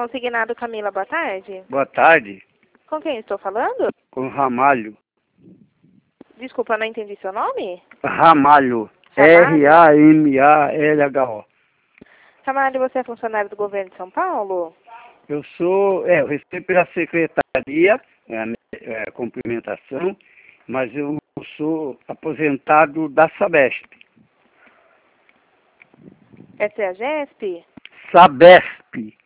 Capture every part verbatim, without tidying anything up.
Consignado Camila, boa tarde. Boa tarde, Com quem estou falando? com Ramalho. Desculpa, não entendi seu nome. Ramalho. Ramalho? R A M A L H O. Ramalho, você é funcionário do governo de São Paulo? Eu sou, é, eu recebo pela secretaria, é, a minha, é, cumprimentação, mas eu sou aposentado da Sabesp. Essa é a GESP? Sabesp.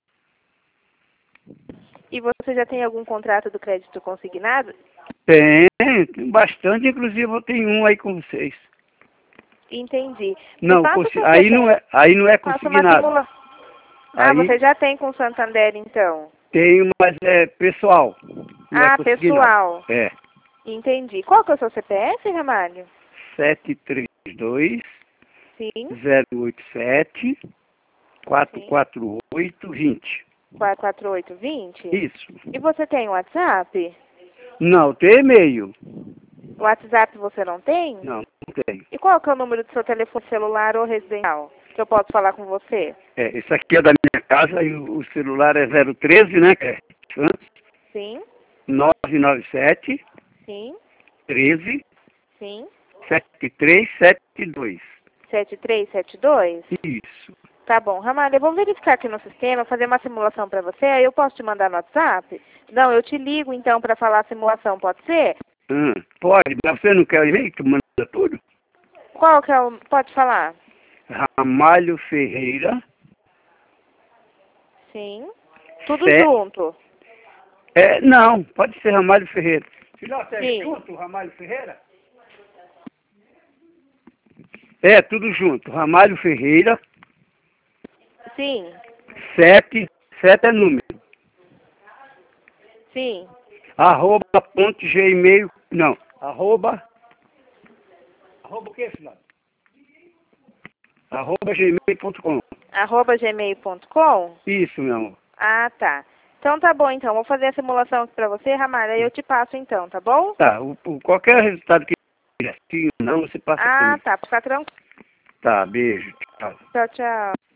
E você já tem algum contrato do crédito consignado? Tem, tem bastante, inclusive eu tenho um aí com vocês. Entendi. Não, Me passa o consi- seu aí C P F. não é, aí não é Faça uma consignado. simula... Ah, Aí você já tem com o Santander, então? tenho, mas é pessoal. Não é Ah, consignado. pessoal. É. Entendi. Qual que é o seu C P F, Ramalho? sete três dois, Sim, zero oito sete, quatro sim. quatro oito, vinte. quatro quatro oito vinte? Isso. E você tem WhatsApp? Não, tem e-mail. WhatsApp você não tem? Não, não tenho. E qual que é o número do seu telefone celular ou residencial? Que eu posso falar com você? É, esse aqui é da minha casa e o, o celular é zero treze, né? Que é Sim, nove nove sete, sim, treze, sim. sete três sete dois. sete três sete dois? Isso. Tá bom, Ramalho, eu vou verificar aqui no sistema, fazer uma simulação para você, aí eu posso te mandar no WhatsApp? Não, eu te ligo então para falar a simulação, pode ser? Hum, pode, mas você não quer o e-mail que manda tudo? Qual que é o... Pode falar? Ramalho Ferreira. Sim. Tudo Fe- junto? É, não, pode ser Ramalho Ferreira. Filhote, é Sim. junto, Ramalho Ferreira? É, tudo junto. Ramalho Ferreira, Sim, sete, sete é número. sim. Arroba ponto gmail, não, arroba, arroba o que, filhote? Arroba gmail ponto com. Arroba gmail ponto com? Isso, meu amor. Ah, tá. Então tá bom, então. Vou fazer a simulação aqui pra você, Ramalho, aí eu te passo então, tá bom? Tá, o, o- qualquer resultado que tiver, sim ou não, você passa pra Ah, mim. tá. Fica tranquilo. Tá, beijo, tchau. Tchau, tchau.